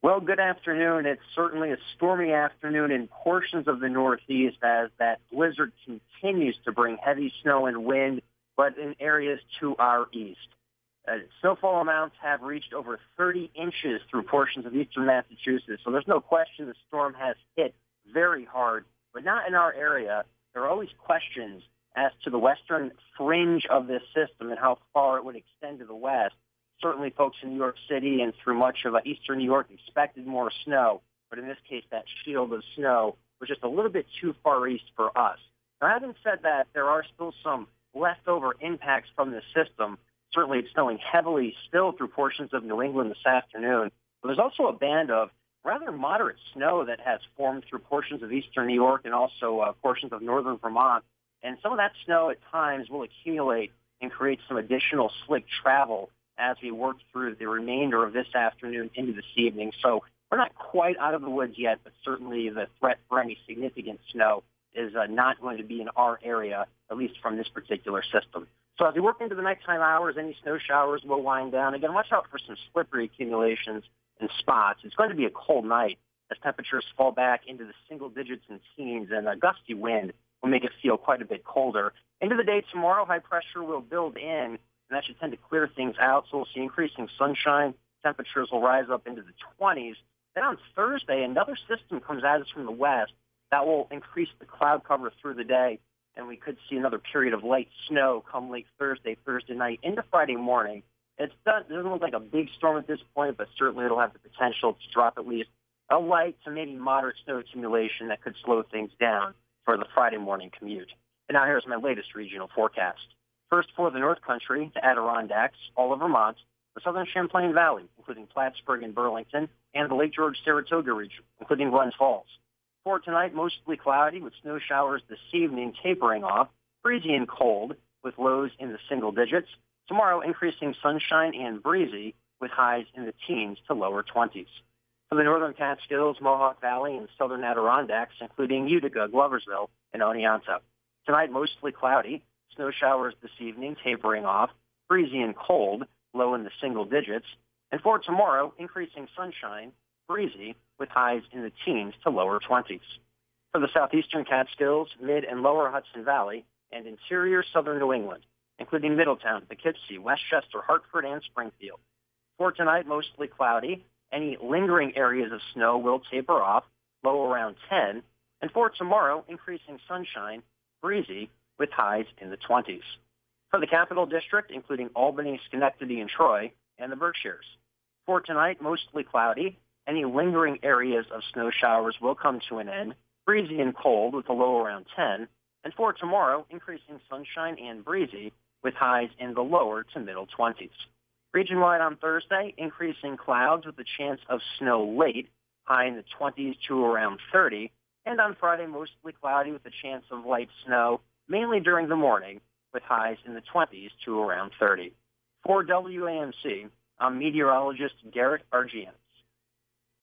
Well, good afternoon. It's certainly a stormy afternoon in portions of the Northeast as that blizzard continues to bring heavy snow and wind, but in areas to our east. Snowfall amounts have reached over 30 inches through portions of eastern Massachusetts, so there's no question the storm has hit very hard, but not in our area. There are always questions as to the western fringe of this system and how far it would extend to the west. Certainly folks in New York City and through much of eastern New York expected more snow, but in this case that shield of snow was just a little bit too far east for us. Now, having said that, there are still some leftover impacts from this system. Certainly it's snowing heavily still through portions of New England this afternoon, but there's also a band of rather moderate snow that has formed through portions of eastern New York and also portions of northern Vermont, and some of that snow at times will accumulate and create some additional slick travel as we work through the remainder of this afternoon into this evening. So we're not quite out of the woods yet, but certainly the threat for any significant snow is not going to be in our area, at least from this particular system. So as we work into the nighttime hours, any snow showers will wind down. Again, watch out for some slippery accumulations in spots. It's going to be a cold night as temperatures fall back into the single digits and teens, and a gusty wind will make it feel quite a bit colder. Into the day tomorrow, high pressure will build in, and that should tend to clear things out. So we'll see increasing sunshine. Temperatures will rise up into the 20s. Then on Thursday, another system comes at us from the west. That will increase the cloud cover through the day, and we could see another period of light snow come late Thursday night into Friday morning. It doesn't look like a big storm at this point, but certainly it'll have the potential to drop at least a light to maybe moderate snow accumulation that could slow things down for the Friday morning commute. And now here's my latest regional forecast. First, for the North Country, the Adirondacks, all of Vermont, the southern Champlain Valley, including Plattsburgh and Burlington, and the Lake George-Saratoga region, including Glens Falls. For tonight, mostly cloudy with snow showers this evening tapering off, breezy and cold with lows in the single digits. Tomorrow, increasing sunshine and breezy with highs in the teens to lower 20s. For the northern Catskills, Mohawk Valley, and southern Adirondacks, including Utica, Gloversville, and Oneonta. Tonight, mostly cloudy. Snow showers this evening tapering off, breezy and cold, low in the single digits. And for tomorrow, increasing sunshine, breezy, with highs in the teens to lower 20s. For the southeastern Catskills, mid and lower Hudson Valley, and interior southern New England, including Middletown, Poughkeepsie, Westchester, Hartford, and Springfield. For tonight, mostly cloudy. Any lingering areas of snow will taper off, low around 10. And for tomorrow, increasing sunshine, breezy, with highs in the 20s. For the Capital District, including Albany, Schenectady, and Troy, and the Berkshires. For tonight, mostly cloudy. Any lingering areas of snow showers will come to an end, breezy and cold with a low around 10. And for tomorrow, increasing sunshine and breezy with highs in the lower to middle 20s. Region-wide on Thursday, increasing clouds with a chance of snow late, high in the 20s to around 30. And on Friday, mostly cloudy with a chance of light snow, mainly during the morning, with highs in the 20s to around 30. For WAMC, I'm meteorologist Garrett Argian.